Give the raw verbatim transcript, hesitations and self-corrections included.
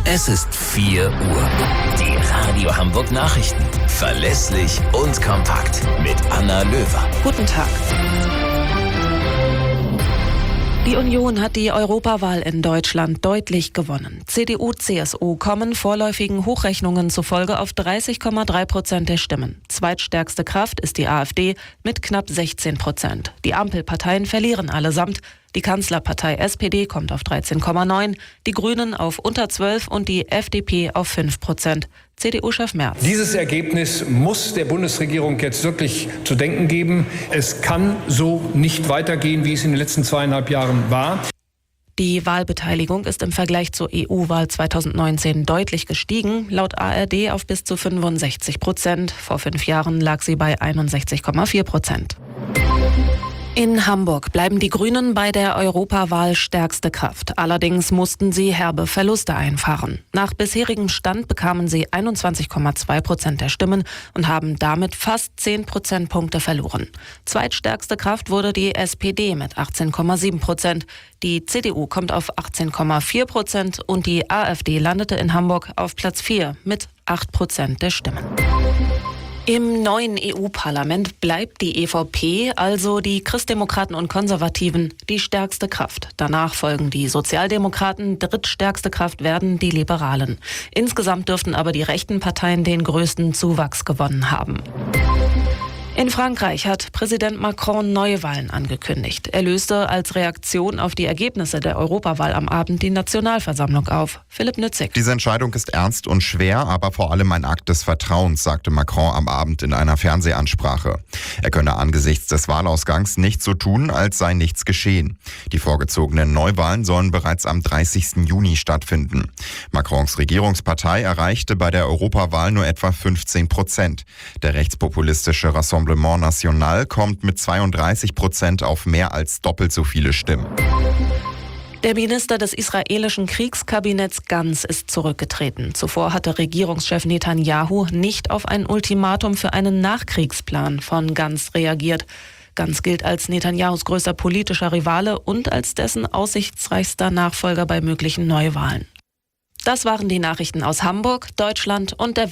Es ist vier Uhr. Die Radio Hamburg Nachrichten. Verlässlich und kompakt. Mit Anna Löwer. Guten Tag. Die Union hat die Europawahl in Deutschland deutlich gewonnen. C D U, C S U kommen vorläufigen Hochrechnungen zufolge auf dreißig Komma drei Prozent der Stimmen. Zweitstärkste Kraft ist die AfD mit knapp sechzehn Prozent. Die Ampelparteien verlieren allesamt. Die Kanzlerpartei S P D kommt auf dreizehn Komma neun, die Grünen auf unter zwölf und die F D P auf fünf Prozent. C D U-Chef Merz. Dieses Ergebnis muss der Bundesregierung jetzt wirklich zu denken geben. Es kann so nicht weitergehen, wie es in den letzten zweieinhalb Jahren war. Die Wahlbeteiligung ist im Vergleich zur E U-Wahl zweitausendneunzehn deutlich gestiegen, laut A R D auf bis zu fünfundsechzig Prozent. Vor fünf Jahren lag sie bei einundsechzig Komma vier Prozent. In Hamburg bleiben die Grünen bei der Europawahl stärkste Kraft. Allerdings mussten sie herbe Verluste einfahren. Nach bisherigem Stand bekamen sie einundzwanzig Komma zwei Prozent der Stimmen und haben damit fast zehn Prozentpunkte verloren. Zweitstärkste Kraft wurde die S P D mit achtzehn Komma sieben Prozent. Die C D U kommt auf achtzehn Komma vier Prozent und die AfD landete in Hamburg auf Platz vier mit acht Prozent der Stimmen. Im neuen E U-Parlament bleibt die E V P, also die Christdemokraten und Konservativen, die stärkste Kraft. Danach folgen die Sozialdemokraten, drittstärkste Kraft werden die Liberalen. Insgesamt dürften aber die rechten Parteien den größten Zuwachs gewonnen haben. In Frankreich hat Präsident Macron Neuwahlen angekündigt. Er löste als Reaktion auf die Ergebnisse der Europawahl am Abend die Nationalversammlung auf. Philipp Nützig. Diese Entscheidung ist ernst und schwer, aber vor allem ein Akt des Vertrauens, sagte Macron am Abend in einer Fernsehansprache. Er könne angesichts des Wahlausgangs nicht so tun, als sei nichts geschehen. Die vorgezogenen Neuwahlen sollen bereits am dreißigsten Juni stattfinden. Macrons Regierungspartei erreichte bei der Europawahl nur etwa fünfzehn Prozent. Der rechtspopulistische Rassemblement National kommt mit zweiunddreißig Prozent auf mehr als doppelt so viele Stimmen. Der Minister des israelischen Kriegskabinetts Gantz ist zurückgetreten. Zuvor hatte Regierungschef Netanyahu nicht auf ein Ultimatum für einen Nachkriegsplan von Gantz reagiert. Gantz gilt als Netanyahus größter politischer Rivale und als dessen aussichtsreichster Nachfolger bei möglichen Neuwahlen. Das waren die Nachrichten aus Hamburg, Deutschland und der